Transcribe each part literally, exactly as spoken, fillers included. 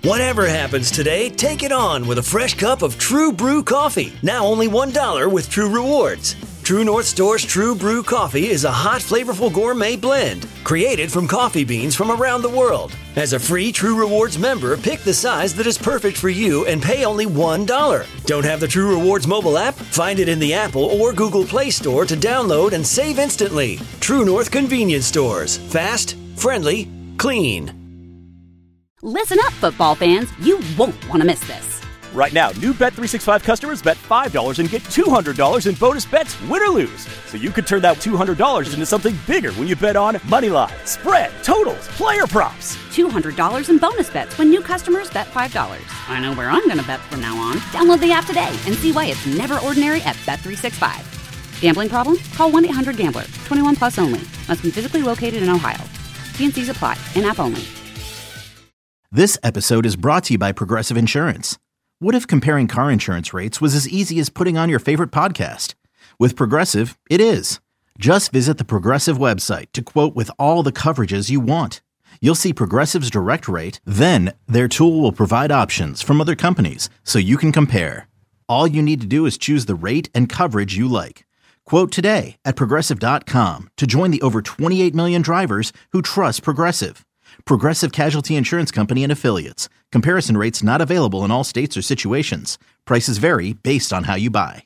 Whatever happens today, take it on with a fresh cup of True Brew coffee. Now only one dollar with True Rewards. True North Store's True Brew coffee is a hot, flavorful gourmet blend created from coffee beans from around the world. As a free True Rewards member, pick the size that is perfect for you and pay only one dollar. Don't have the True Rewards mobile app? Find it in the Apple or Google Play Store to download and save instantly. True North Convenience Stores. Fast, friendly, clean. Listen up, football fans. You won't want to miss this. Right now, new Bet three sixty-five customers bet five dollars and get two hundred dollars in bonus bets, win or lose. So you could turn that two hundred dollars into something bigger when you bet on money line, spread, totals, player props. two hundred dollars in bonus bets when new customers bet five dollars. I know where I'm going to bet from now on. Download the app today and see why it's never ordinary at Bet three sixty-five. Gambling problem? Call one eight hundred gambler. twenty-one plus only. Must be physically located in Ohio. T and C's apply. In-app only. This episode is brought to you by Progressive Insurance. What if comparing car insurance rates was as easy as putting on your favorite podcast? With Progressive, it is. Just visit the Progressive website to quote with all the coverages you want. You'll see Progressive's direct rate, then their tool will provide options from other companies so you can compare. All you need to do is choose the rate and coverage you like. Quote today at Progressive dot com to join the over twenty-eight million drivers who trust Progressive. Progressive Casualty Insurance Company and Affiliates. Comparison rates not available in all states or situations. Prices vary based on how you buy.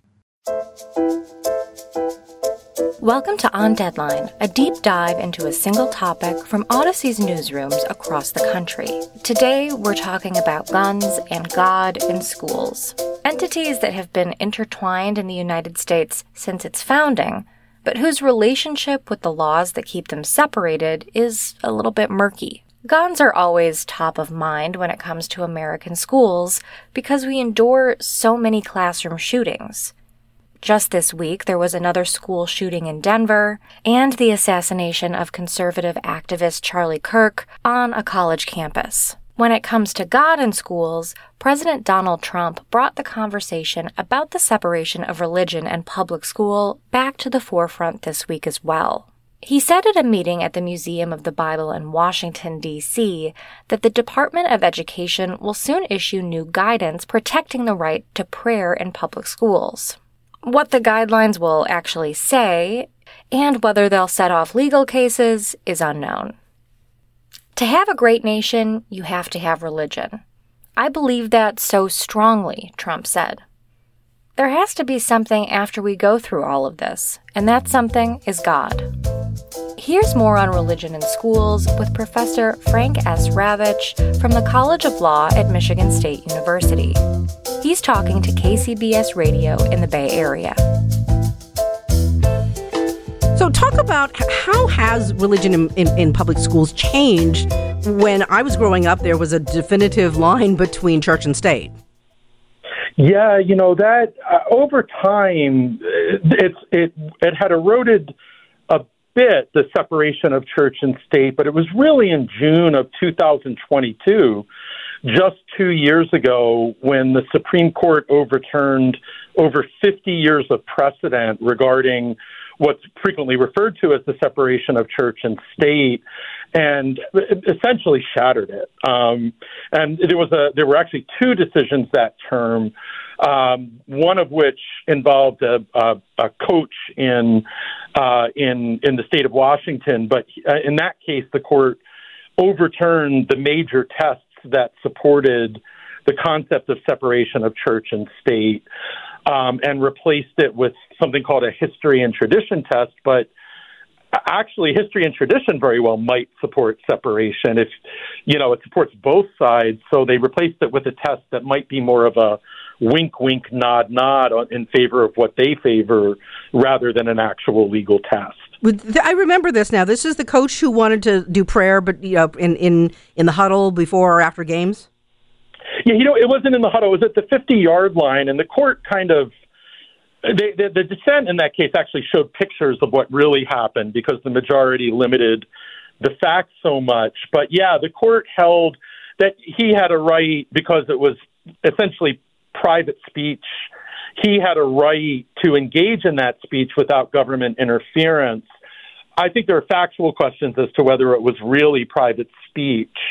Welcome to On Deadline, a deep dive into a single topic from Odyssey's newsrooms across the country. Today, we're talking about guns and God in schools. Entities that have been intertwined in the United States since its founding, but whose relationship with the laws that keep them separated is a little bit murky. Guns are always top of mind when it comes to American schools because we endure so many classroom shootings. Just this week, there was another school shooting in Denver and the assassination of conservative activist Charlie Kirk on a college campus. When it comes to God in schools, President Donald Trump brought the conversation about the separation of religion and public school back to the forefront this week as well. He said at a meeting at the Museum of the Bible in Washington, D C, that the Department of Education will soon issue new guidance protecting the right to prayer in public schools. What the guidelines will actually say, and whether they'll set off legal cases, is unknown. To have a great nation, you have to have religion. I believe that so strongly, Trump said. There has to be something after we go through all of this, and that something is God. Here's more on religion in schools with Professor Frank S. Ravitch from the College of Law at Michigan State University. He's talking to K C B S Radio in the Bay Area. So talk about how has religion in, in, in public schools changed? When I was growing up, there was a definitive line between church and state. Yeah, you know, that uh, over time, it's it it had eroded a bit, the separation of church and state, but it was really in June of two thousand twenty-two, just two years ago, when the Supreme Court overturned over fifty years of precedent regarding what's frequently referred to as the separation of church and state, and essentially shattered it. Um, and there was a there were actually two decisions that term, um, one of which involved a, a, a coach in uh, in in the state of Washington. But in that case, the court overturned the major tests that supported the concept of separation of church and state, um, and replaced it with something called a history and tradition test. But actually, history and tradition very well might support separation if, you know, it supports both sides. So they replaced it with a test that might be more of a wink, wink, nod, nod in favor of what they favor rather than an actual legal test. I remember this now. This is the coach who wanted to do prayer, but you know, in, in, in the huddle before or after games? Yeah, you know, it wasn't in the huddle. It was at the fifty-yard line, and the court kind of They, the, the dissent in that case actually showed pictures of what really happened because the majority limited the facts so much. But yeah, the court held that he had a right, because it was essentially private speech, he had a right to engage in that speech without government interference. I think there are factual questions as to whether it was really private speech.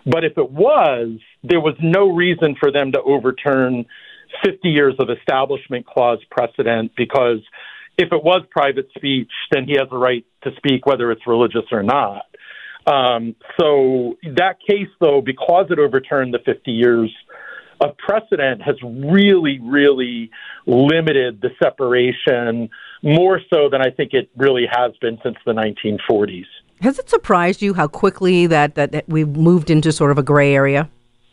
But if it was, there was no reason for them to overturn fifty years of Establishment Clause precedent, because if it was private speech, then he has a right to speak whether it's religious or not. Um, so that case, though, because it overturned the fifty years of precedent, has really, really limited the separation more so than I think it really has been since the nineteen forties. Has it surprised you how quickly that, that, that we've moved into sort of a gray area?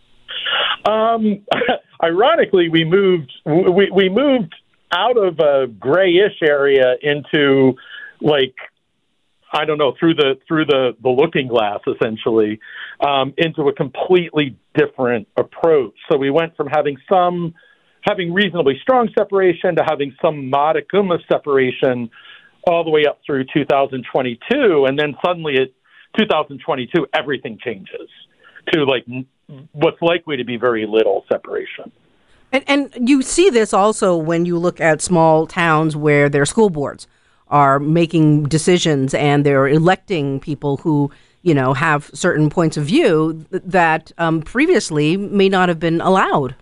Um, ironically, we moved we, we moved out of a grayish area into, like, I don't know, through the through the, the looking glass, essentially, um, into a completely different approach. So we went from having some having reasonably strong separation to having some modicum of separation all the way up through two thousand twenty-two, and then suddenly at two thousand twenty-two, everything changes to like what's likely to be very little separation. And, and you see this also when you look at small towns where their school boards are making decisions and they're electing people who, you know, have certain points of view that um, previously may not have been allowed.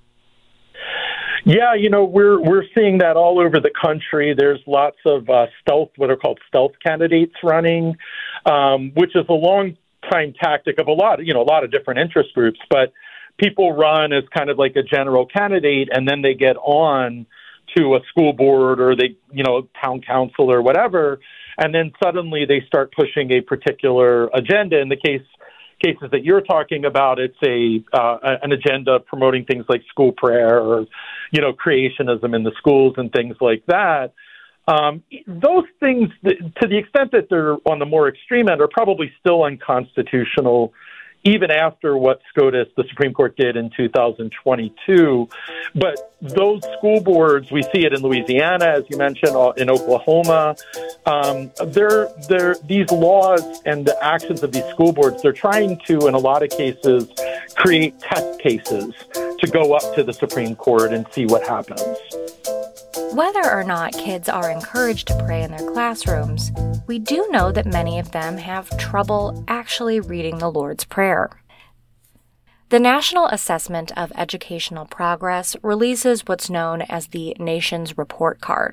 Yeah, you know, we're we're seeing that all over the country. There's lots of uh, stealth, what are called stealth candidates running, um, which is a long time tactic of a lot, you know, a lot of different interest groups. But people run as kind of like a general candidate, and then they get on to a school board or they, you know, town council or whatever, and then suddenly they start pushing a particular agenda. In the case cases that you're talking about, it's a uh, an agenda promoting things like school prayer or, you know, creationism in the schools and things like that. Um, those things, to the extent that they're on the more extreme end, are probably still unconstitutional, even after what SCOTUS, the Supreme Court, did in two thousand twenty-two. But those school boards, we see it in Louisiana, as you mentioned, in Oklahoma. Um, they're, they're, these laws and the actions of these school boards, they're trying to, in a lot of cases, create test cases to go up to the Supreme Court and see what happens. Whether or not kids are encouraged to pray in their classrooms, we do know that many of them have trouble actually reading the Lord's Prayer. The National Assessment of Educational Progress releases what's known as the Nation's Report Card.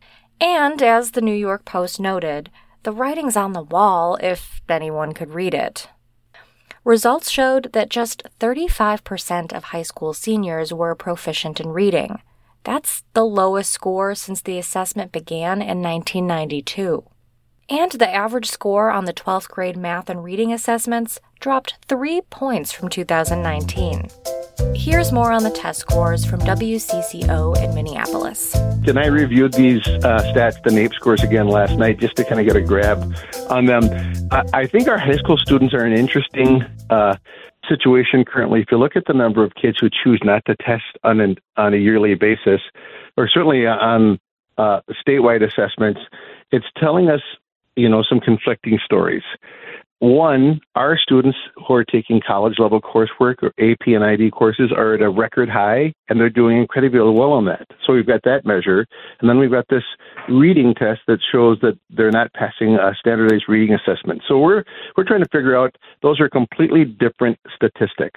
And as the New York Post noted, the writing's on the wall if anyone could read it. Results showed that just thirty-five percent of high school seniors were proficient in reading. That's the lowest score since the assessment began in nineteen ninety-two. And the average score on the twelfth grade math and reading assessments dropped three points from two thousand nineteen. Here's more on the test scores from W C C O in Minneapolis. And I reviewed these uh, stats, the NAEP scores, again last night just to kind of get a grab on them. I, I think our high school students are an interesting uh situation currently. If you look at the number of kids who choose not to test on an, on a yearly basis, or certainly on uh, statewide assessments, it's telling us, you know, some conflicting stories. One, our students who are taking college-level coursework or A P and I D courses are at a record high, and they're doing incredibly well on that. So we've got that measure. And then we've got this reading test that shows that they're not passing a standardized reading assessment. So we're we're trying to figure out, those are completely different statistics.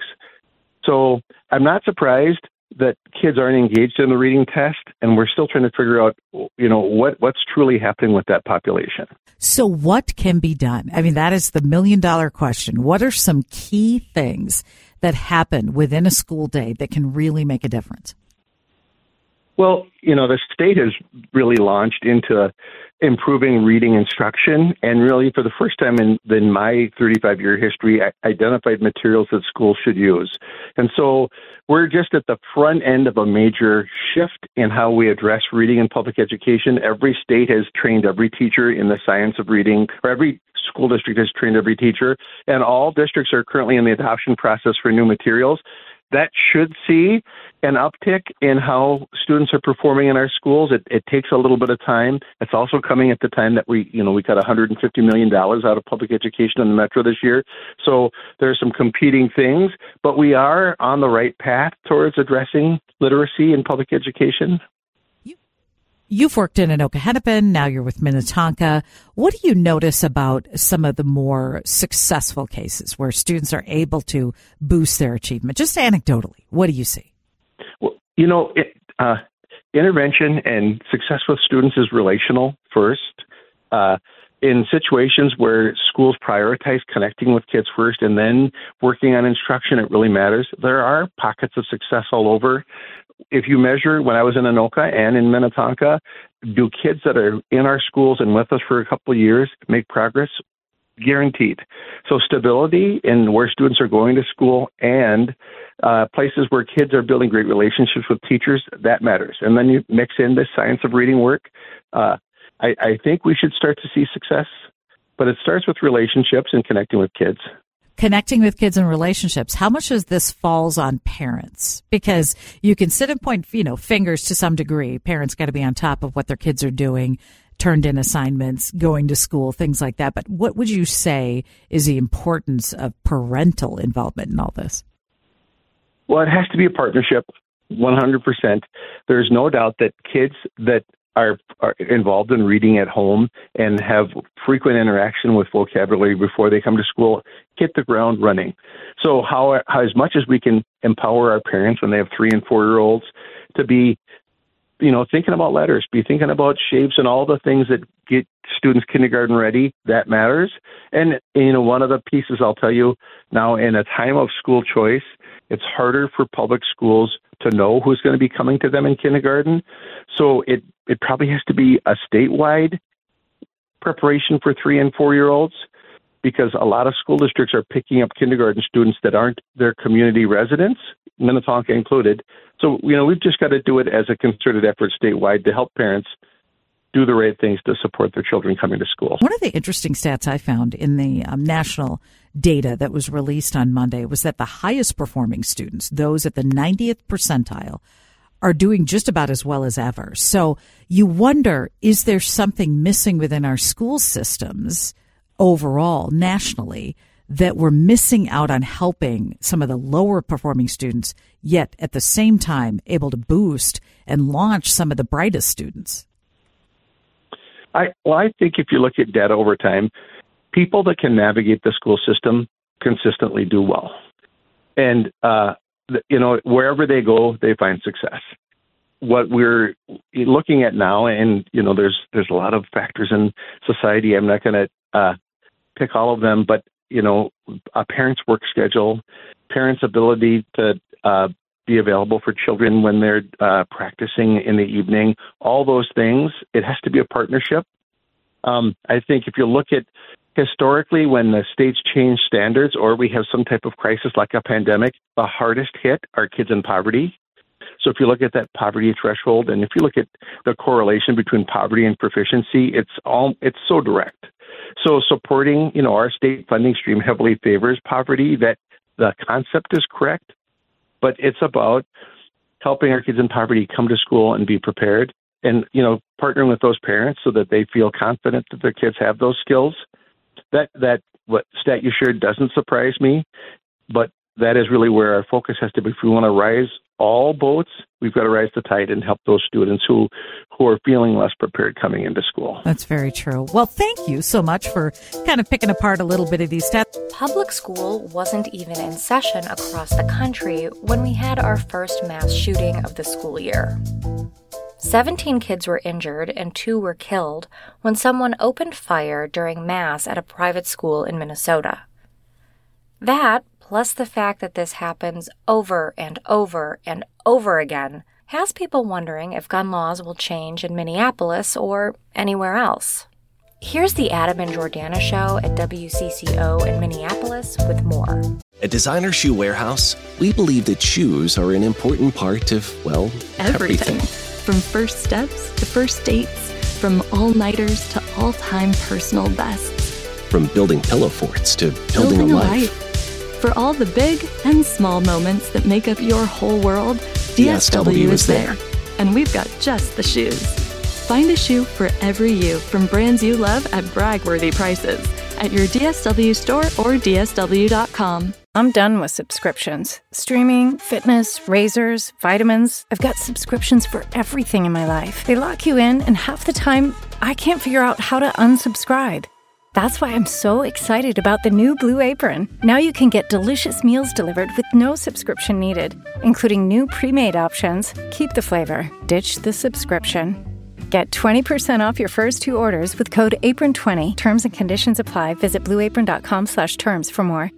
So I'm not surprised that kids aren't engaged in the reading test, and we're still trying to figure out, you know, what, what's truly happening with that population. So what can be done? I mean, that is the million dollar question. What are some key things that happen within a school day that can really make a difference? Well, you know, the state has really launched into improving reading instruction, and really for the first time in, in my thirty-five year history, I identified materials that schools should use. And so we're just at the front end of a major shift in how we address reading in public education. Every state has trained every teacher in the science of reading, or every school district has trained every teacher, and all districts are currently in the adoption process for new materials. That should see an uptick in how students are performing in our schools. It, it takes a little bit of time. It's also coming at the time that we, you know, we got one hundred fifty million dollars out of public education in the Metro this year. So there's some competing things, but we are on the right path towards addressing literacy in public education. You've worked in Anoka Hennepin, now you're with Minnetonka. What do you notice about some of the more successful cases where students are able to boost their achievement? Just anecdotally, what do you see? Well, you know, it, uh, intervention and success with students is relational first. Uh, in situations where schools prioritize connecting with kids first and then working on instruction, it really matters. There are pockets of success all over. If you measure, when I was in Anoka and in Minnetonka, do kids that are in our schools and with us for a couple of years make progress? Guaranteed. So stability in where students are going to school and uh, places where kids are building great relationships with teachers, that matters. And then you mix in the science of reading work. Uh, I, I think we should start to see success, but it starts with relationships and connecting with kids. Connecting with kids and relationships. How much of this falls on parents? Because you can sit and point, you know, fingers to some degree. Parents got to be on top of what their kids are doing, turned in assignments, going to school, things like that. But what would you say is the importance of parental involvement in all this? Well, it has to be a partnership, one hundred percent. There's no doubt that kids that Are, are involved in reading at home and have frequent interaction with vocabulary before they come to school, hit the ground running. So how, how as much as we can empower our parents when they have three and four-year-olds to be, you know, thinking about letters, be thinking about shapes and all the things that get students kindergarten ready, that matters. And, you know, one of the pieces I'll tell you now, in a time of school choice, it's harder for public schools to know who's going to be coming to them in kindergarten. So it, it probably has to be a statewide preparation for three and four-year-olds, because a lot of school districts are picking up kindergarten students that aren't their community residents, Minnetonka included. So, you know, we've just got to do it as a concerted effort statewide to help parents do the right things to support their children coming to school. One of the interesting stats I found in the um, national data that was released on Monday was that the highest performing students, those at the ninetieth percentile, are doing just about as well as ever. So you wonder, is there something missing within our school systems overall, nationally, that we're missing out on helping some of the lower performing students, yet at the same time able to boost and launch some of the brightest students? I, well, I think if you look at data over time, people that can navigate the school system consistently do well. And, uh, you know, wherever they go, they find success. What we're looking at now, and, you know, there's there's a lot of factors in society. I'm not going to uh, pick all of them, but, you know, a parent's work schedule, parents' ability to uh, be available for children when they're uh, practicing in the evening, all those things, it has to be a partnership. Um, I think if you look at historically, when the states change standards or we have some type of crisis like a pandemic, the hardest hit are kids in poverty. So if you look at that poverty threshold, and if you look at the correlation between poverty and proficiency, it's all it's so direct. So supporting, you know, our state funding stream heavily favors poverty. That the concept is correct, but it's about helping our kids in poverty come to school and be prepared, and, you know, partnering with those parents so that they feel confident that their kids have those skills. That that what stat you shared doesn't surprise me, but that is really where our focus has to be. If we want to rise all boats, we've got to rise the tide and help those students who, who are feeling less prepared coming into school. That's very true. Well, thank you so much for kind of picking apart a little bit of these stats. Public school wasn't even in session across the country when we had our first mass shooting of the school year. Seventeen kids were injured and two were killed when someone opened fire during mass at a private school in Minnesota. That, plus the fact that this happens over and over and over again, has people wondering if gun laws will change in Minneapolis or anywhere else. Here's the Adam and Jordana Show at W C C O in Minneapolis with more. At Designer Shoe Warehouse, we believe that shoes are an important part of, well, everything. everything. From first steps to first dates, from all-nighters to all-time personal bests. From building pillow forts to building, building a, a life. life. For all the big and small moments that make up your whole world, D S W is there. And we've got just the shoes. Find a shoe for every you from brands you love at brag-worthy prices at your D S W store or D S W dot com. I'm done with subscriptions. Streaming, fitness, razors, vitamins. I've got subscriptions for everything in my life. They lock you in, and half the time, I can't figure out how to unsubscribe. That's why I'm so excited about the new Blue Apron. Now you can get delicious meals delivered with no subscription needed, including new pre-made options. Keep the flavor, ditch the subscription. Get twenty percent off your first two orders with code apron twenty. Terms and conditions apply. Visit blueapron.com slash terms for more.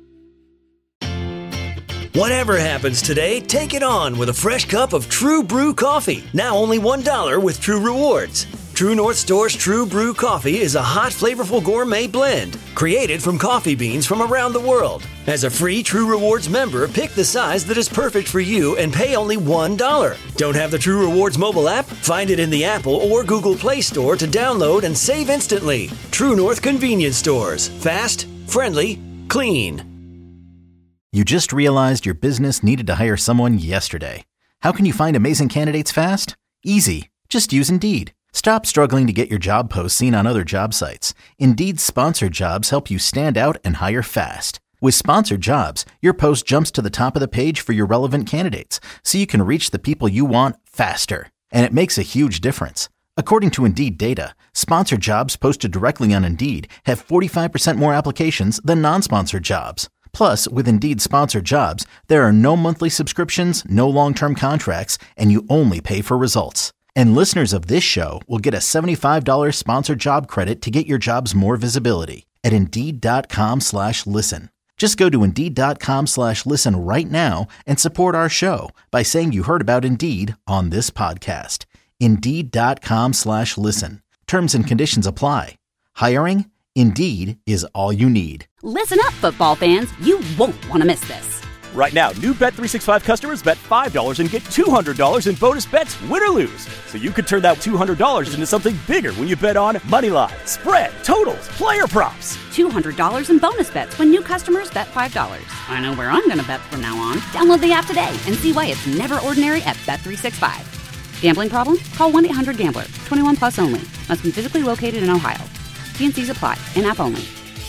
Whatever happens today, take it on with a fresh cup of True Brew coffee. Now only one dollar with True Rewards. True North Store's True Brew coffee is a hot, flavorful gourmet blend created from coffee beans from around the world. As a free True Rewards member, pick the size that is perfect for you and pay only one dollar. Don't have the True Rewards mobile app? Find it in the Apple or Google Play Store to download and save instantly. True North Convenience Stores. Fast, friendly, clean. You just realized your business needed to hire someone yesterday. How can you find amazing candidates fast? Easy. Just use Indeed. Stop struggling to get your job posts seen on other job sites. Indeed's sponsored jobs help you stand out and hire fast. With sponsored jobs, your post jumps to the top of the page for your relevant candidates, so you can reach the people you want faster. And it makes a huge difference. According to Indeed data, sponsored jobs posted directly on Indeed have forty-five percent more applications than non-sponsored jobs. Plus, with Indeed sponsored jobs, there are no monthly subscriptions, no long-term contracts, and you only pay for results. And listeners of this show will get a seventy-five dollars sponsored job credit to get your jobs more visibility at Indeed.com slash listen. Just go to Indeed.com slash listen right now and support our show by saying you heard about Indeed on this podcast. Indeed.com slash listen. Terms and conditions apply. Hiring? Indeed is all you need. Listen up, football fans. You won't want to miss this. Right now, new Bet three sixty-five customers bet five dollars and get two hundred dollars in bonus bets, win or lose. So you could turn that two hundred dollars into something bigger when you bet on money line, spread, totals, player props. two hundred dollars in bonus bets when new customers bet five dollars. I know where I'm going to bet from now on. Download the app today and see why it's never ordinary at Bet three sixty-five. Gambling problem? Call one eight hundred gambler. twenty-one plus only. Must be physically located in Ohio. T and C's apply. In-app only.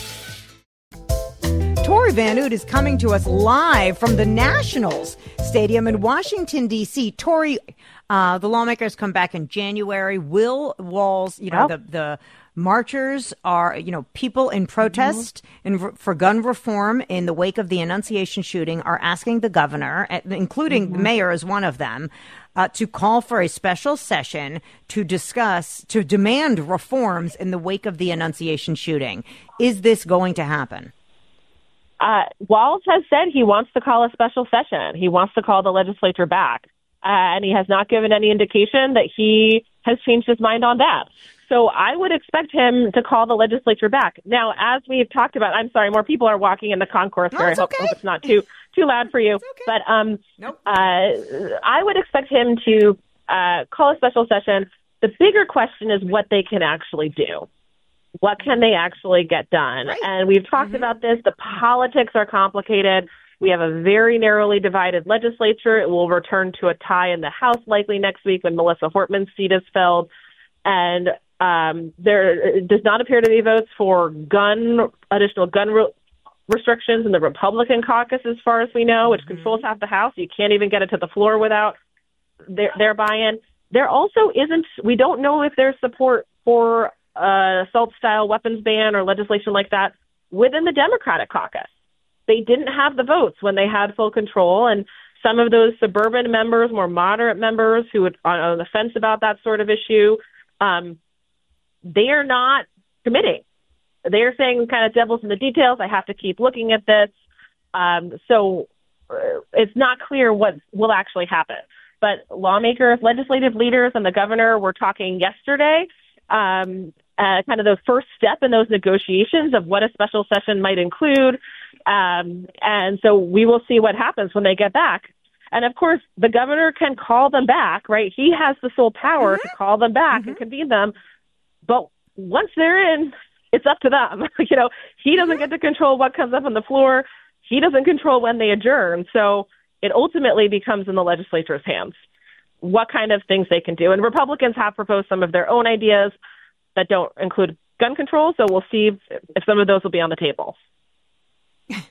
Tori Van Oot is coming to us live from the Nationals Stadium in Washington, D C. Tori, uh, the lawmakers come back in January. Will Walz, you know, well, the, the marchers are, you know, people in protest mm-hmm. in, for gun reform in the wake of the Annunciation shooting are asking the governor, including mm-hmm. the mayor as one of them, uh, to call for a special session to discuss, to demand reforms in the wake of the Annunciation shooting. Is this going to happen? Uh, Walz has said he wants to call a special session. He wants to call the legislature back. Uh, and he has not given any indication that he has changed his mind on that. So I would expect him to call the legislature back. Now, as we've talked about, I'm sorry, more people are walking in the concourse here. No, I hope, okay. hope it's not too too loud for you. Okay. But um, nope. uh, I would expect him to uh, call a special session. The bigger question is what they can actually do. What can they actually get done? Right. And we've talked mm-hmm. about this. The politics are complicated. We have a very narrowly divided legislature. It will return to a tie in the House likely next week when Melissa Hortman's seat is filled. And um, there does not appear to be votes for gun additional gun re- restrictions in the Republican caucus, as far as we know, which mm-hmm. controls half the House. You can't even get it to the floor without their, their buy-in. There also isn't, we don't know if there's support for Uh, assault-style weapons ban or legislation like that within the Democratic caucus. They didn't have the votes when they had full control, and some of those suburban members, more moderate members who are on the fence about that sort of issue, um, they are not committing. They are saying kind of devil's in the details. I have to keep looking at this. Um, so uh, it's not clear what will actually happen. But lawmakers, legislative leaders, and the governor were talking yesterday Um, uh, kind of the first step in those negotiations of what a special session might include. Um, and so we will see what happens when they get back. And, of course, the governor can call them back, right? He has the sole power mm-hmm. to call them back mm-hmm. and convene them. But once they're in, it's up to them. you know, he doesn't mm-hmm. get to control what comes up on the floor. He doesn't control when they adjourn. So it ultimately becomes in the legislature's hands what kind of things they can do. And Republicans have proposed some of their own ideas that don't include gun control, so we'll see if, if some of those will be on the table.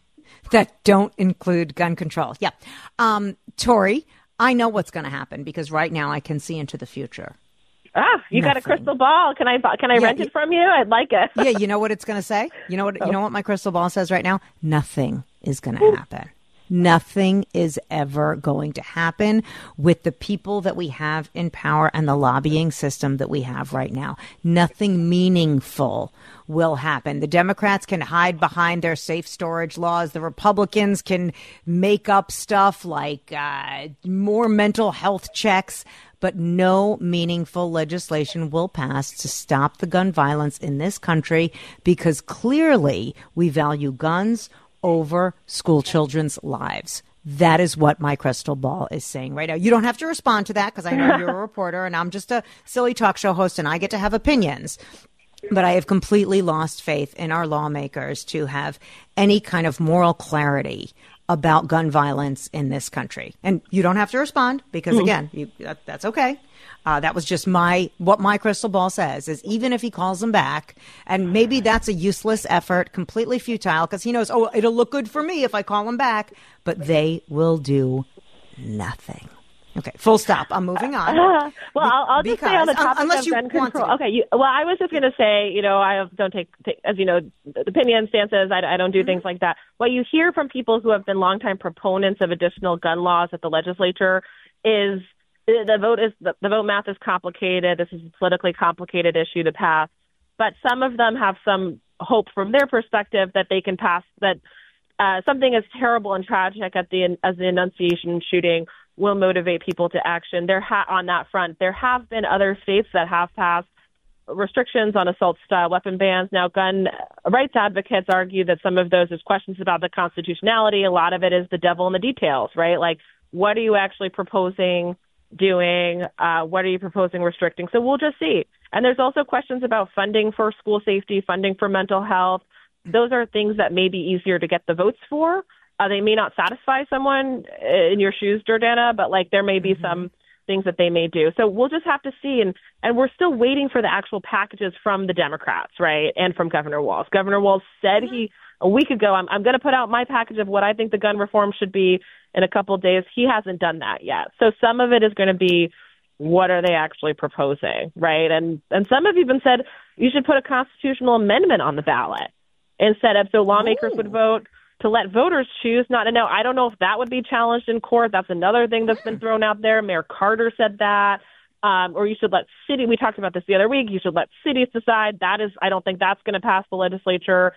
that don't include gun control. Yeah. Um, Tori, I know what's going to happen because right now I can see into the future. Ah, you Nothing. got a crystal ball. Can I can I Yeah, rent it from you? I'd like it. Yeah, you know what it's going to say? You know what? Oh. You know what my crystal ball says right now? Nothing is going to happen. Nothing is ever going to happen with the people that we have in power and the lobbying system that we have right now. Nothing meaningful will happen. The Democrats can hide behind their safe storage laws. The Republicans can make up stuff like uh, more mental health checks. But no meaningful legislation will pass to stop the gun violence in this country because clearly we value guns over school children's lives. That is what my crystal ball is saying right now. You don't have to respond to that because I know you're a reporter and I'm just a silly talk show host and I get to have opinions. But I have completely lost faith in our lawmakers to have any kind of moral clarity about gun violence in this country. And you don't have to respond because, again, you, that, that's okay. Uh, that was just my what my crystal ball says is even if he calls them back, and maybe that's a useless effort, completely futile, because he knows, oh, it'll look good for me if I call him back. But they will do nothing. Okay, full stop. I'm moving on. Uh, well, I'll, I'll just because, say on the topic unless of you gun want control. to. Okay, you, well, I was just going to say, you know, I don't take, take as you know, opinion stances. I, I don't do things like that. What you hear from people who have been longtime proponents of additional gun laws at the legislature is the, the vote is the, the vote math is complicated. This is a politically complicated issue to pass, but some of them have some hope from their perspective that they can pass that uh, something as terrible and tragic at the as the Annunciation shooting will motivate people to action. There ha- on that front, there have been other states that have passed restrictions on assault-style weapon bans. Now, gun rights advocates argue that some of those is questions about the constitutionality. A lot of it is the devil in the details, right? Like, what are you actually proposing doing? Uh, what are you proposing restricting? So we'll just see. And there's also questions about funding for school safety, funding for mental health. Those are things that may be easier to get the votes for. Uh, they may not satisfy someone in your shoes, Jordana, but like there may be mm-hmm. some things that they may do. So we'll just have to see. And, and we're still waiting for the actual packages from the Democrats, right, and from Governor Walz. Governor Walz said mm-hmm. he a week ago, I'm, I'm going to put out my package of what I think the gun reform should be in a couple of days. He hasn't done that yet. So some of it is going to be what are they actually proposing, right? And and some have even said you should put a constitutional amendment on the ballot instead of so lawmakers Ooh. would vote to let voters choose not to know. I don't know if that would be challenged in court. That's another thing that's been thrown out there. Mayor Carter said that. Um, or you should let city, we talked about this the other week, you should let cities decide. That is, I don't think that's going to pass the legislature.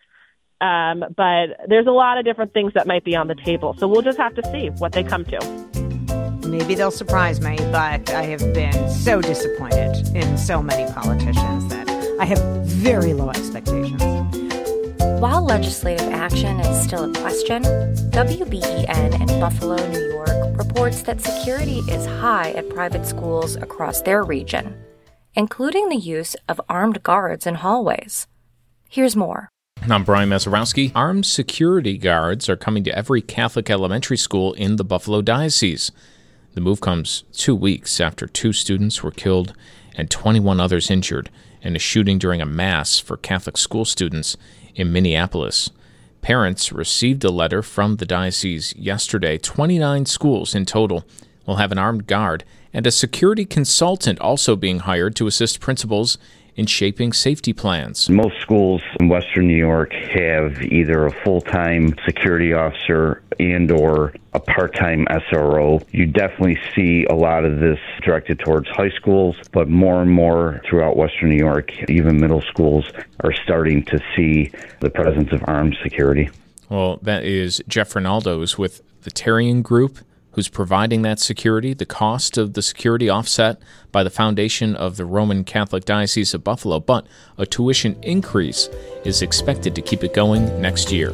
Um, but there's a lot of different things that might be on the table. So we'll just have to see what they come to. Maybe they'll surprise me, but I have been so disappointed in so many politicians that I have very low expectations. While legislative action is still a question, W B E N in Buffalo, New York, reports that security is high at private schools across their region, including the use of armed guards in hallways. Here's more. I'm Brian Mazurowski. Armed security guards are coming to every Catholic elementary school in the Buffalo Diocese. The move comes two weeks after two students were killed and twenty-one others injured in a shooting during a mass for Catholic school students in Minneapolis. Parents received a letter from the diocese yesterday. twenty-nine schools in total will have an armed guard and a security consultant also being hired to assist principals in shaping safety plans. Most schools in Western New York have either a full-time security officer and or a part-time S R O. You definitely see a lot of this directed towards high schools, but more and more throughout Western New York, even middle schools are starting to see the presence of armed security. Well, that is Jeff Rinaldo, who's with the Tarian Group, who's providing that security. The cost of the security offset by the foundation of the Roman Catholic Diocese of Buffalo, but a tuition increase is expected to keep it going next year.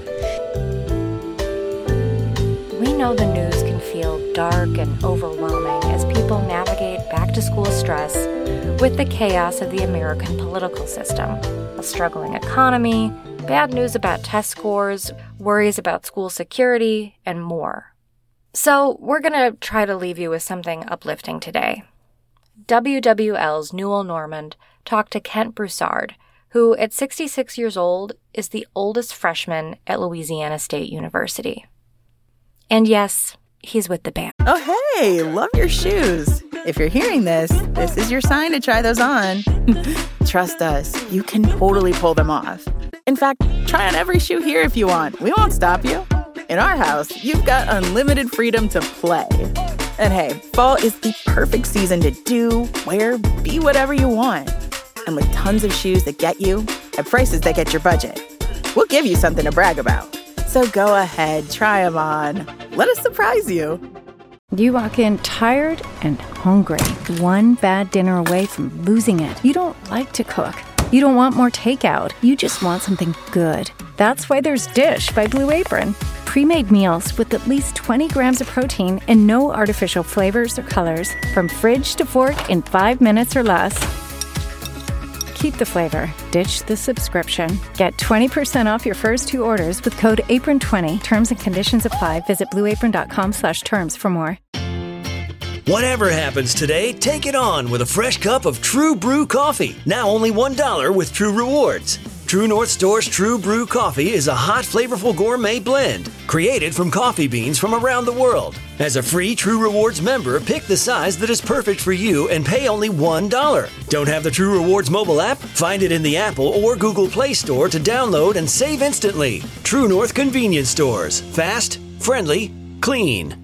We know the news can feel dark and overwhelming as people navigate back-to-school stress with the chaos of the American political system, a struggling economy, bad news about test scores, worries about school security, and more. So we're going to try to leave you with something uplifting today. W W L's Newell Normand talked to Kent Broussard, who at sixty-six years old is the oldest freshman at Louisiana State University. And yes, he's with the band. Oh, hey, love your shoes. If you're hearing this, this is your sign to try those on. Trust us, you can totally pull them off. In fact, try on every shoe here if you want. We won't stop you. In our house, you've got unlimited freedom to play. And hey, fall is the perfect season to do, wear, be whatever you want. And with tons of shoes that get you at prices that get your budget, we'll give you something to brag about. So go ahead, try them on. Let us surprise you. You walk in tired and hungry, one bad dinner away from losing it. You don't like to cook. You don't want more takeout. You just want something good. That's why there's Dish by Blue Apron. Pre-made meals with at least twenty grams of protein and no artificial flavors or colors. From fridge to fork in five minutes or less. Keep the flavor. Ditch the subscription. Get twenty percent off your first two orders with code apron twenty. Terms and conditions apply. Visit blueapron.com slash terms for more. Whatever happens today, take it on with a fresh cup of True Brew coffee. Now only one dollar with True Rewards. True North Store's True Brew coffee is a hot, flavorful gourmet blend created from coffee beans from around the world. As a free True Rewards member, pick the size that is perfect for you and pay only one dollar. Don't have the True Rewards mobile app? Find it in the Apple or Google Play Store to download and save instantly. True North Convenience Stores. Fast, friendly, clean.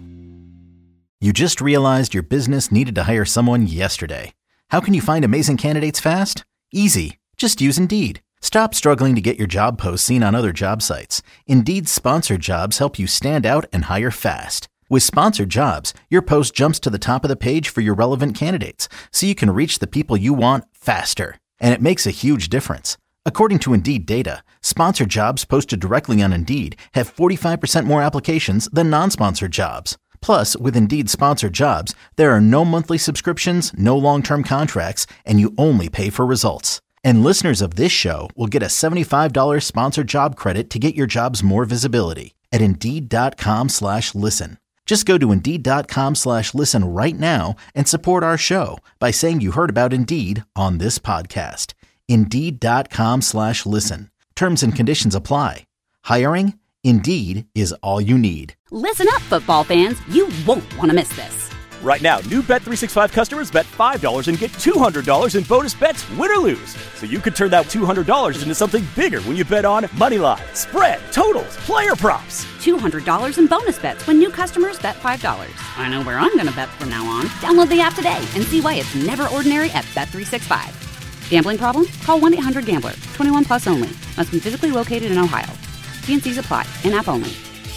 You just realized your business needed to hire someone yesterday. How can you find amazing candidates fast? Easy. Just use Indeed. Stop struggling to get your job posts seen on other job sites. Indeed's sponsored jobs help you stand out and hire fast. With sponsored jobs, your post jumps to the top of the page for your relevant candidates, so you can reach the people you want faster. And it makes a huge difference. According to Indeed data, sponsored jobs posted directly on Indeed have forty-five percent more applications than non-sponsored jobs. Plus, with Indeed sponsored jobs, there are no monthly subscriptions, no long-term contracts, and you only pay for results. And listeners of this show will get a seventy-five dollars sponsored job credit to get your jobs more visibility at Indeed.com slash listen. Just go to Indeed.com slash listen right now and support our show by saying you heard about Indeed on this podcast. Indeed.com slash listen. Terms and conditions apply. Hiring? Indeed is all you need. Listen up, football fans. You won't want to miss this. Right now, new Bet three sixty-five customers bet five dollars and get two hundred dollars in bonus bets, win or lose. So you could turn that two hundred dollars into something bigger when you bet on money line, spread, totals, player props. two hundred dollars in bonus bets when new customers bet five dollars. I know where I'm going to bet from now on. Download the app today and see why it's never ordinary at Bet three sixty-five. Gambling problem? Call one eight hundred gambler. twenty-one plus only. Must be physically located in Ohio. T and C's apply. In-app only.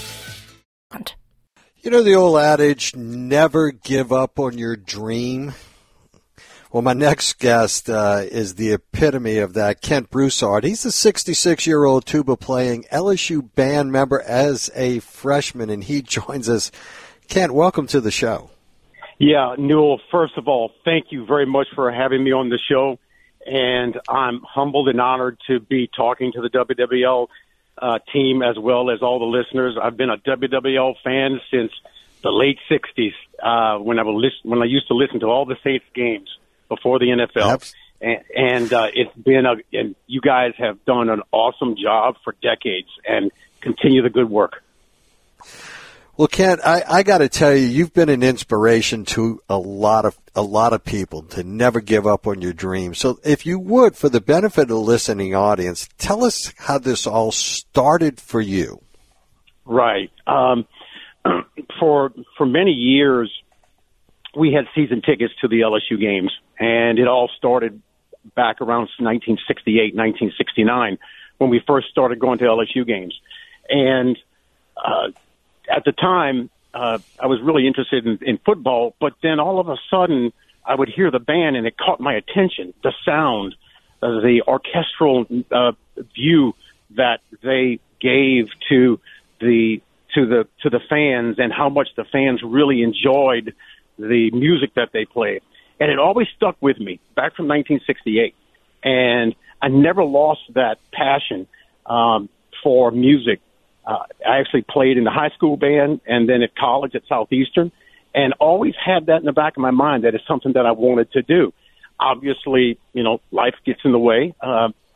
You know the old adage, never give up on your dream? Well, my next guest uh, is the epitome of that, Kent Broussard. He's a sixty-six-year-old tuba-playing L S U band member as a freshman, and he joins us. Kent, welcome to the show. Yeah, Newell, first of all, thank you very much for having me on the show, and I'm humbled and honored to be talking to the W W L Uh, team as well as all the listeners. I've been a W W L fan since the late sixties uh, when I would listen, when I used to listen to all the Saints games before the N F L. Yep. And, and uh, it's been a, and you guys have done an awesome job for decades, and continue the good work. Well, Kent, I, I got to tell you, you've been an inspiration to a lot of a lot of people to never give up on your dreams. So if you would, for the benefit of the listening audience, tell us how this all started for you. Right. Um, for for many years, we had season tickets to the L S U games, and it all started back around nineteen sixty-eight, nineteen sixty-nine, when we first started going to L S U games. And uh at the time, uh, I was really interested in, in football, but then all of a sudden I would hear the band and it caught my attention, the sound, uh, the orchestral uh, view that they gave to the to the to the fans, and how much the fans really enjoyed the music that they played. And it always stuck with me back from nineteen sixty-eight. And I never lost that passion um, for music. Uh, I actually played in the high school band and then at college at Southeastern, and always had that in the back of my mind that it's something that I wanted to do. Obviously, you know, life gets in the way. Uh,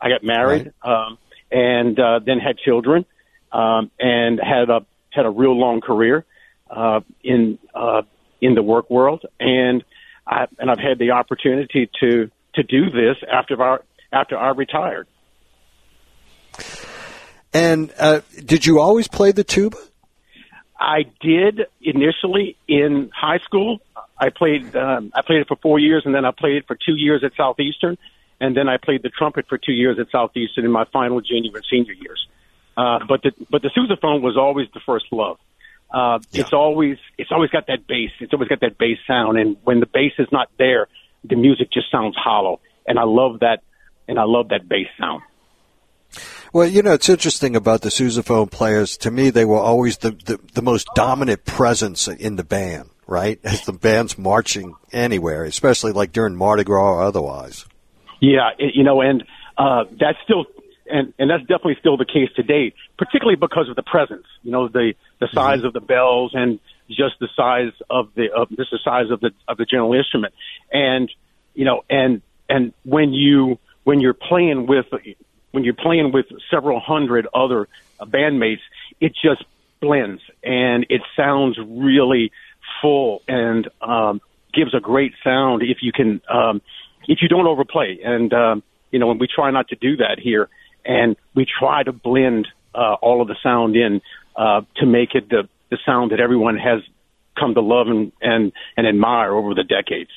I got married, right. um, and uh, then had children, um, and had a had a real long career uh, in uh, in the work world, and I and I've had the opportunity to to do this after our after I retired. And uh, did you always play the tuba? I did initially in high school. I played um, I played it for four years, and then I played it for two years at Southeastern, and then I played the trumpet for two years at Southeastern in my final junior and senior years. Uh, but the but the sousaphone was always the first love. Uh, yeah. It's always it's always got that bass. It's always got that bass sound, and when the bass is not there, the music just sounds hollow. And I love that, and I love that bass sound. Well, you know, it's interesting about the sousaphone players. To me, they were always the, the, the most dominant presence in the band, right? As the band's marching anywhere, especially like during Mardi Gras or otherwise. Yeah, it, you know, and uh, that's still, and, and that's definitely still the case today, particularly because of the presence. You know, the, the size mm-hmm. of the bells and just the size of the of just the size of the of the general instrument, and you know, and and when you when you're playing with. When you're playing with several hundred other uh, bandmates, it just blends and it sounds really full and um, gives a great sound if you can, um, if you don't overplay. And, um, you know, and we try not to do that here. And we try to blend uh, all of the sound in uh, to make it the, the sound that everyone has come to love and, and, and admire over the decades.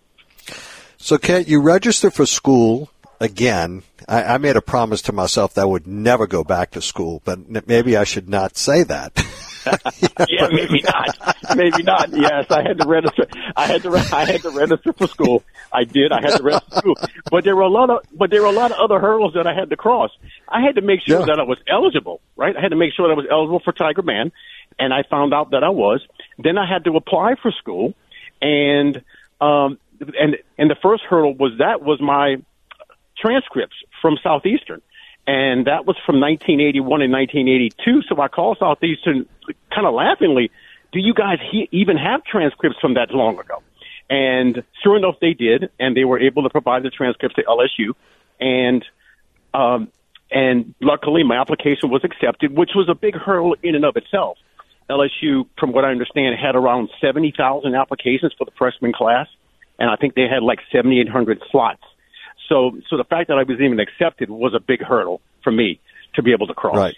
So, Kent, you register for school. Again, I, I made a promise to myself that I would never go back to school, but maybe I should not say that. Yeah, maybe not. Maybe not. Yes, I had to register. I had to. I had to register for school. I did. I had to register for school. But there were a lot of. But there were a lot of other hurdles that I had to cross. I had to make sure yeah. that I was eligible. Right. I had to make sure that I was eligible for Tiger Band, and I found out that I was. Then I had to apply for school, and um, and and the first hurdle was that was my transcripts from Southeastern, and that was from nineteen eighty-one and nineteen eighty-two. So I called Southeastern kind of laughingly, do you guys he- even have transcripts from that long ago? And sure enough, they did, and they were able to provide the transcripts to L S U. And um, and luckily, my application was accepted, which was a big hurdle in and of itself. L S U, from what I understand, had around seventy thousand applications for the freshman class, and I think they had like seventy-eight hundred slots. So, so the fact that I was even accepted was a big hurdle for me to be able to cross. Right.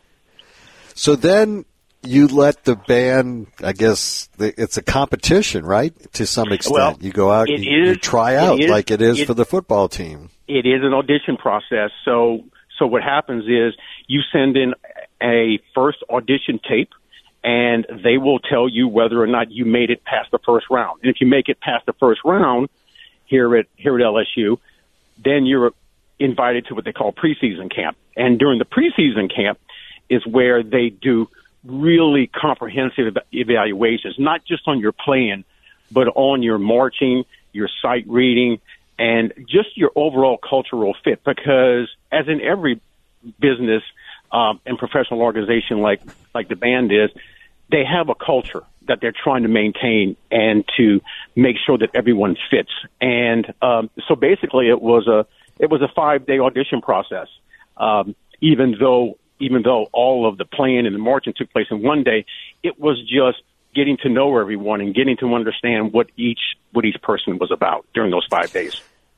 So then you let the band, I guess it's a competition, right? To some extent. Well, you go out, and you, is, you try out it is, like it is it, for the football team. It is an audition process. So, so what happens is you send in a first audition tape, and they will tell you whether or not you made it past the first round. And if you make it past the first round here at here at L S U, then you're invited to what they call preseason camp. And during the preseason camp is where they do really comprehensive evaluations, not just on your playing, but on your marching, your sight reading, and just your overall cultural fit. Because as in every business um, and professional organization like, like the band is, they have a culture that they're trying to maintain and to make sure that everyone fits. And um, so basically it was a it was a five-day audition process, um, even though even though all of the playing and the marching took place in one day. It was just getting to know everyone and getting to understand what each what each person was about during those five days.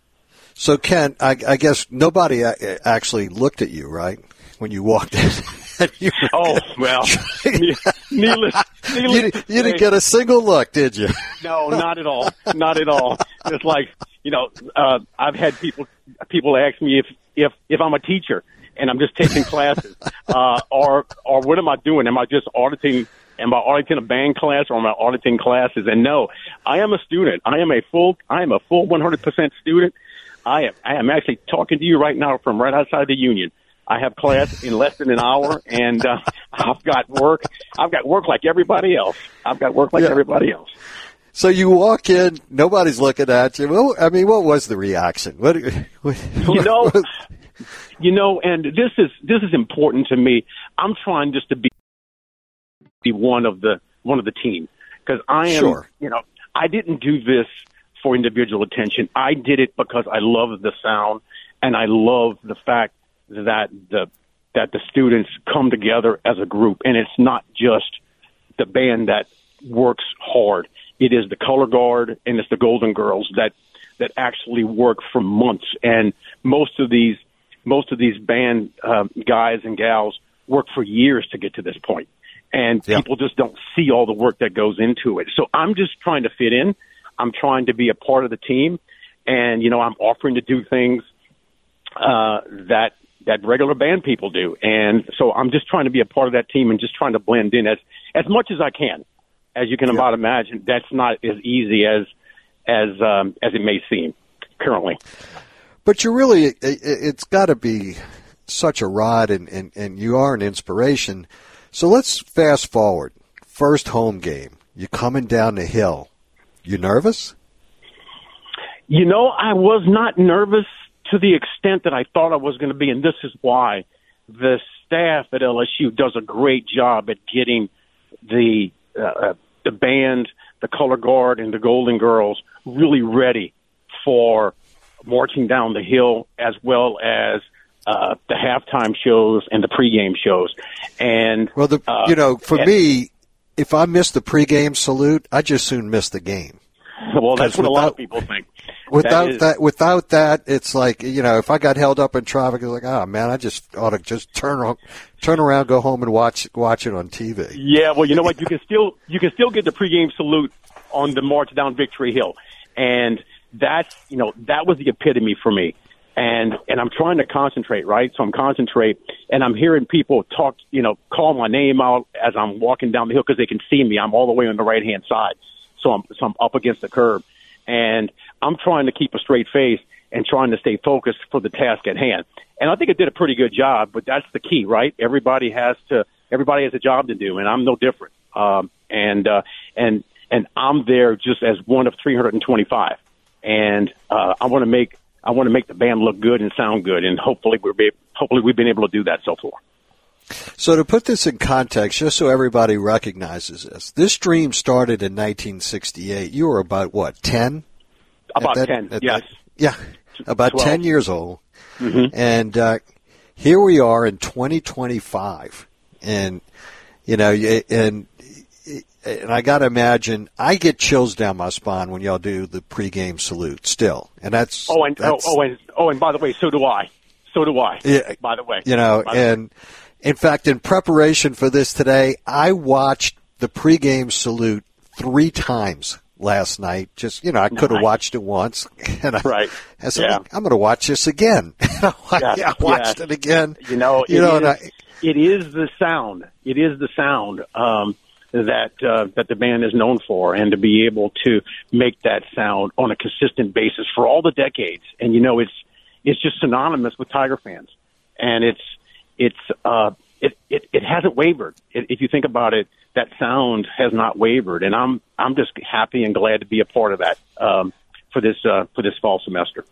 So, Ken, I, I guess nobody actually looked at you, right, when you walked in? you oh, well, needless, needless you, didn't, you didn't get a single look, did you? No, not at all. Not at all. It's like, you know, uh, I've had people people ask me if, if, if I'm a teacher and I'm just taking classes, uh, or or what am I doing? Am I just auditing? Am I auditing a band class, or am I auditing classes? And no, I am a student. I am a full. I am a full one hundred percent student. I am. I am actually talking to you right now from right outside the Union. I have class in less than an hour, and uh, I've got work. I've got work like everybody else. I've got work like yeah. everybody else. So you walk in, nobody's looking at you. Well, I mean, what was the reaction? What, what you know, what? you know, and this is this is important to me. I'm trying just to be be one of the one of the team, because I am. Sure. You know, I didn't do this for individual attention. I did it because I love the sound. and I love the fact that the that the students come together as a group, and it's not just the band that works hard. It is the color guard and it's the Golden Girls that that actually work for months. And most of these most of these band uh, guys and gals work for years to get to this point. And yeah. people just don't see all the work that goes into it. So I'm just trying to fit in. I'm trying to be a part of the team. And, you know, I'm offering to do things uh, that that regular band people do. And so I'm just trying to be a part of that team and just trying to blend in as, as much as I can. As you can yeah. about imagine, that's not as easy as as um, as it may seem currently. But you really, it, it's got to be such a ride, and, and, and you are an inspiration. So let's fast forward. First home game. You're coming down the hill. You nervous? You know, I was not nervous to the extent that I thought I was going to be, and this is why. The staff at L S U does a great job at getting the uh, the band, the color guard, and the Golden Girls really ready for marching down the hill, as well as uh, the halftime shows and the pregame shows. And well, the, uh, you know, for and, me, if I miss the pregame salute, I just soon miss the game. Well, that's what without, a lot of people think. Without that, is, that, without that, it's like, you know, if I got held up in traffic, it's like, oh man, I just ought to just turn around, turn around, go home and watch watch it on T V. Yeah, well, you know what? You can still you can still get the pregame salute on the march down Victory Hill, and that's you know that was the epitome for me. And and I'm trying to concentrate, right? So I'm concentrate, and I'm hearing people talk, you know, call my name out as I'm walking down the hill because they can see me. I'm all the way on the right hand side, so I'm so I'm up against the curb. And I'm trying to keep a straight face and trying to stay focused for the task at hand. And I think it did a pretty good job, but that's the key, right? Everybody has to, everybody has a job to do, and I'm no different. Um, and, uh, and, and I'm there just as one of three hundred twenty-five. And, uh, I want to make, I want to make the band look good and sound good. And hopefully we're, be, hopefully we've been able to do that so far. So to put this in context, just so everybody recognizes this, this dream started in nineteen sixty-eight. You were about, what, ten? About that, ten, yes. That, yeah, about twelve. ten years old. Mm-hmm. And uh, here we are in twenty twenty-five. And, you know, and, and I got to imagine, I get chills down my spine when y'all do the pregame salute still. And that's... Oh, and, that's, oh, oh, and, oh, and by the way, so do I. So do I, yeah, by the way. You know, and... In fact, in preparation for this today, I watched the pregame salute three times last night. Just, you know, I could have nice. watched it once. And I, right. I said, yeah. I'm going to watch this again. I, yeah. I watched yeah. it again. You know, you it, know is, I, it is the sound. It is the sound um, that uh, that the band is known for, and to be able to make that sound on a consistent basis for all the decades. And, you know, it's it's just synonymous with Tiger fans. And it's, It's uh, it, it it hasn't wavered. It, if you think about it, that sound has not wavered, and I'm I'm just happy and glad to be a part of that um, for this uh, for this fall semester.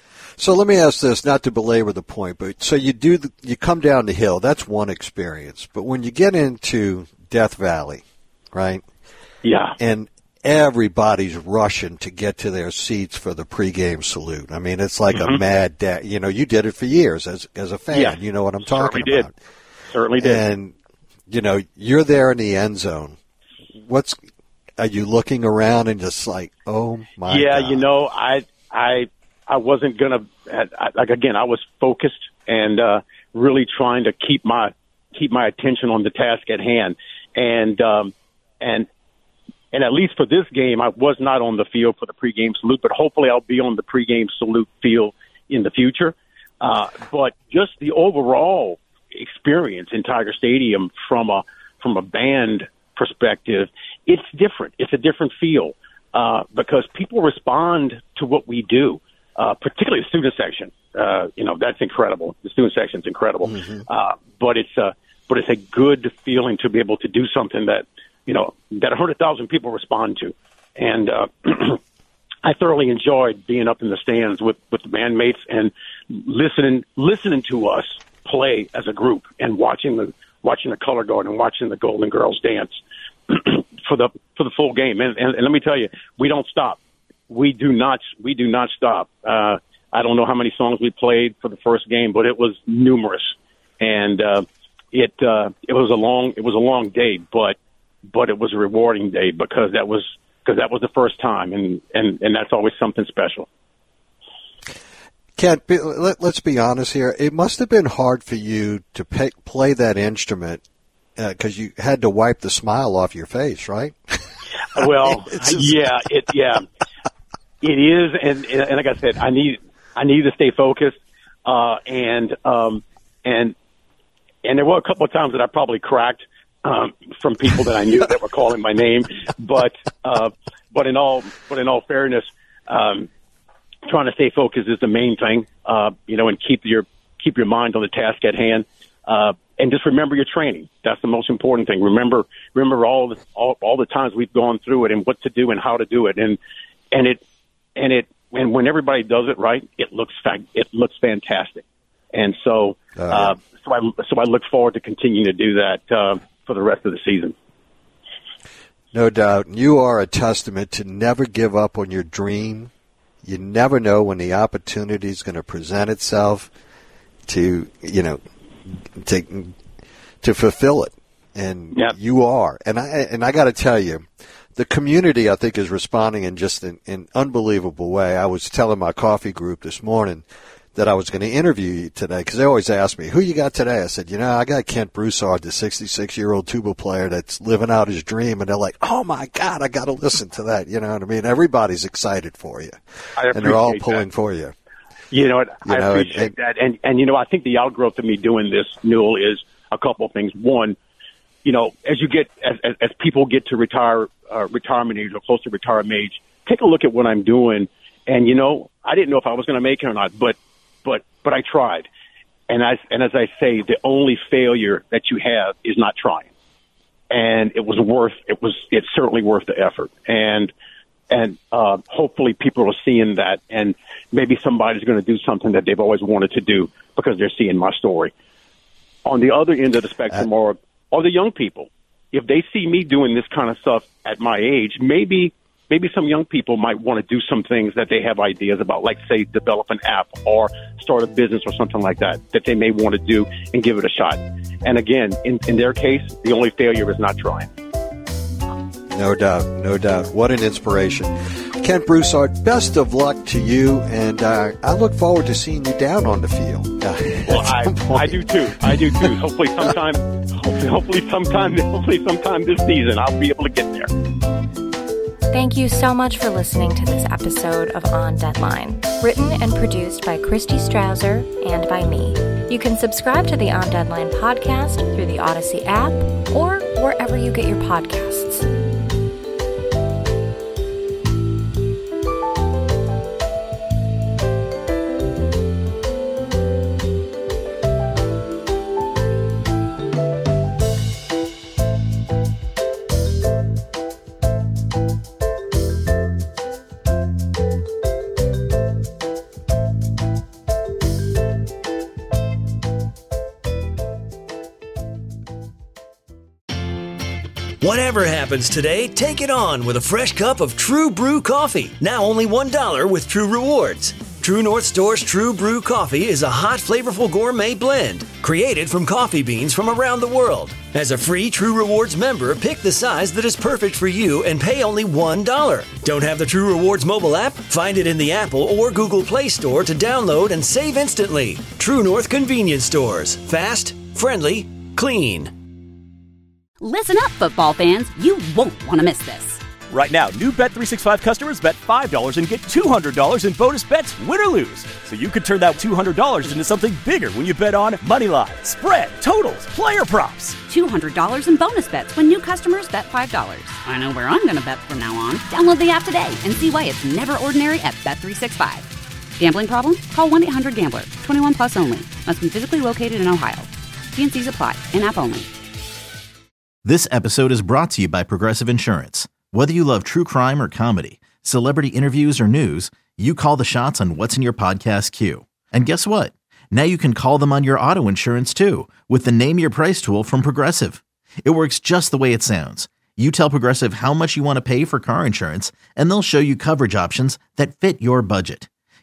So let me ask this, not to belabor the point, but so you do the, you come down the hill. That's one experience, but when you get into Death Valley, right? Yeah, and everybody's rushing to get to their seats for the pregame salute. I mean, it's like mm-hmm. a mad dash. You know, you did it for years as as a fan. Yeah. You know what I'm talking Certainly about. Did. Certainly did. And, you know, you're there in the end zone. What's are you looking around and just like, oh, my yeah, God. you know, I I I wasn't going to, like, again, I was focused and uh, really trying to keep my keep my attention on the task at hand. And, um, and, And at least for this game, I was not on the field for the pregame salute, but hopefully I'll be on the pregame salute field in the future. Uh, but just the overall experience in Tiger Stadium from a from a band perspective, it's different. It's a different feel uh, because people respond to what we do, uh, particularly the student section. Uh, you know, that's incredible. The student section's incredible. Mm-hmm. Uh, but it's a but it's a good feeling to be able to do something that, you know, that one hundred thousand people respond to. And uh, I thoroughly enjoyed being up in the stands with, with the bandmates and listening listening to us play as a group and watching the watching the color guard and watching the Golden Girls dance for the for the full game. And, and, and let me tell you, we don't stop. We do not we do not stop. Uh, I don't know how many songs we played for the first game, but it was numerous, and uh, it uh, it was a long it was a long day, but but it was a rewarding day because that was because that was the first time, and, and, and that's always something special. Kent, be, let, let's be honest here. It must have been hard for you to pay, play that instrument because uh, you had to wipe the smile off your face, right? Well, just... yeah, it yeah, it is, and, and like I said, I need I need to stay focused, uh, and um, and and there were a couple of times that I probably cracked um, from people that I knew that were calling my name, but uh, but in all but in all fairness, um, trying to stay focused is the main thing, uh, you know, and keep your keep your mind on the task at hand. Uh, And just remember your training. That's the most important thing. Remember, remember all the all, all the times we've gone through it and what to do and how to do it. And and it and it and when everybody does it right, it looks fa- it looks fantastic. And so uh, uh, so I so I look forward to continuing to do that uh, for the rest of the season. No doubt. You are a testament to never give up on your dream. You never know when the opportunity is going to present itself to you know. to to fulfill it, and yep. you are. And I and I got to tell you, the community I think is responding in just an, an unbelievable way. I was telling my coffee group this morning that I was going to interview you today because they always ask me, "Who you got today?" I said, "You know, I got Kent Broussard, the sixty-six-year-old tuba player that's living out his dream." And they're like, "Oh my God, I got to listen to that." You know what I mean? Everybody's excited for you, and they're all pulling that. for you. You know, I you know, appreciate and, that. And, and, you know, I think the outgrowth of me doing this, Newell, is a couple of things. One, you know, as you get, as, as, as people get to retire, uh, retirement age or close to retirement age, take a look at what I'm doing. And, you know, I didn't know if I was going to make it or not, but, but, but I tried. And as, and as I say, the only failure that you have is not trying. And it was worth, it was, it's certainly worth the effort. And, And uh, hopefully people are seeing that, and maybe somebody's going to do something that they've always wanted to do because they're seeing my story. On the other end of the spectrum are, are the young people. If they see me doing this kind of stuff at my age, maybe maybe some young people might want to do some things that they have ideas about, like, say, develop an app or start a business or something like that, that they may want to do and give it a shot. And again, in, in their case, the only failure is not trying. No doubt, no doubt. What an inspiration. Kent Broussard, best of luck to you, and uh, I look forward to seeing you down on the field. Well, I, I do too. I do too. Hopefully sometime, hopefully, hopefully sometime, hopefully sometime this season, I'll be able to get there. Thank you so much for listening to this episode of On Deadline, written and produced by Christy Strauser and by me. You can subscribe to the On Deadline podcast through the Odyssey app or wherever you get your podcasts. Whatever happens today, take it on with a fresh cup of True Brew coffee. Now only one dollar with True Rewards. True North Store's True Brew coffee is a hot, flavorful gourmet blend created from coffee beans from around the world. As a free True Rewards member, pick the size that is perfect for you and pay only one dollar. Don't have the True Rewards mobile app? Find it in the Apple or Google Play Store to download and save instantly. True North Convenience Stores. Fast, friendly, clean. Listen up, football fans. You won't want to miss this. Right now, new Bet three sixty-five customers bet five dollars and get two hundred dollars in bonus bets, win or lose. So you could turn that two hundred dollars into something bigger when you bet on money line, spread, totals, player props. two hundred dollars in bonus bets when new customers bet five dollars. I know where I'm going to bet from now on. Download the app today and see why it's never ordinary at Bet three sixty-five. Gambling problem? Call one eight hundred gambler. twenty-one plus only. Must be physically located in Ohio. T and C's apply. In-app only. This episode is brought to you by Progressive Insurance. Whether you love true crime or comedy, celebrity interviews or news, you call the shots on what's in your podcast queue. And guess what? Now you can call them on your auto insurance too with the Name Your Price tool from Progressive. It works just the way it sounds. You tell Progressive how much you want to pay for car insurance, and they'll show you coverage options that fit your budget.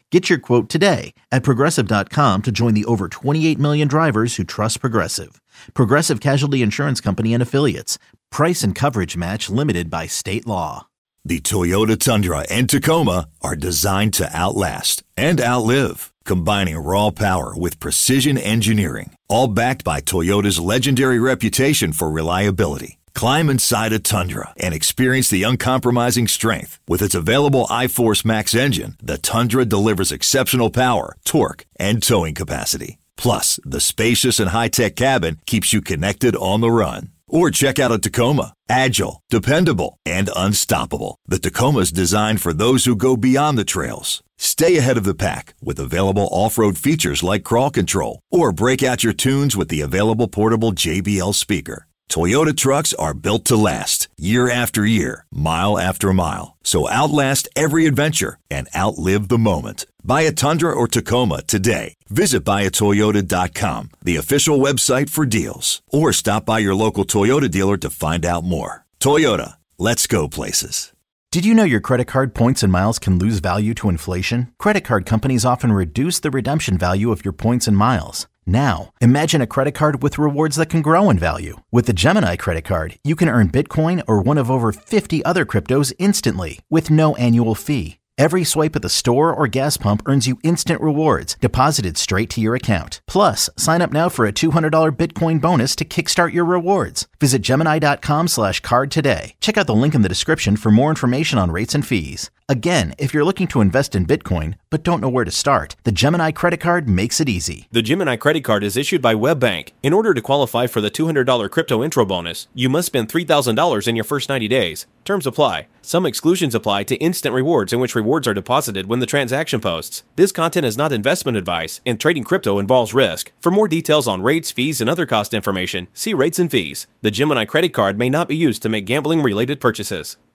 Get your quote today at Progressive dot com to join the over twenty-eight million drivers who trust Progressive. Progressive Casualty Insurance Company and Affiliates. Price and coverage match limited by state law. The Toyota Tundra and Tacoma are designed to outlast and outlive, combining raw power with precision engineering, all backed by Toyota's legendary reputation for reliability. Climb inside a Tundra and experience the uncompromising strength. With its available iForce Max engine, the Tundra delivers exceptional power, torque, and towing capacity. Plus, the spacious and high-tech cabin keeps you connected on the run. Or check out a Tacoma. Agile, dependable, and unstoppable. The Tacoma's designed for those who go beyond the trails. Stay ahead of the pack with available off-road features like crawl control. Or break out your tunes with the available portable J B L speaker. Toyota trucks are built to last, year after year, mile after mile. So outlast every adventure and outlive the moment. Buy a Tundra or Tacoma today. Visit buy a toyota dot com, the official website for deals. Or stop by your local Toyota dealer to find out more. Toyota, let's go places. Did you know your credit card points and miles can lose value to inflation? Credit card companies often reduce the redemption value of your points and miles. Now, imagine a credit card with rewards that can grow in value. With the Gemini credit card, you can earn Bitcoin or one of over fifty other cryptos instantly with no annual fee. Every swipe at the store or gas pump earns you instant rewards deposited straight to your account. Plus, sign up now for a two hundred dollars Bitcoin bonus to kickstart your rewards. Visit Gemini dot com slash card today. Check out the link in the description for more information on rates and fees. Again, if you're looking to invest in Bitcoin but don't know where to start, the Gemini credit card makes it easy. The Gemini credit card is issued by WebBank. In order to qualify for the two hundred dollars crypto intro bonus, you must spend three thousand dollars in your first ninety days. Terms apply. Some exclusions apply to instant rewards, in which rewards are deposited when the transaction posts. This content is not investment advice, and trading crypto involves risk. For more details on rates, fees, and other cost information, see rates and fees. The Gemini credit card may not be used to make gambling-related purchases.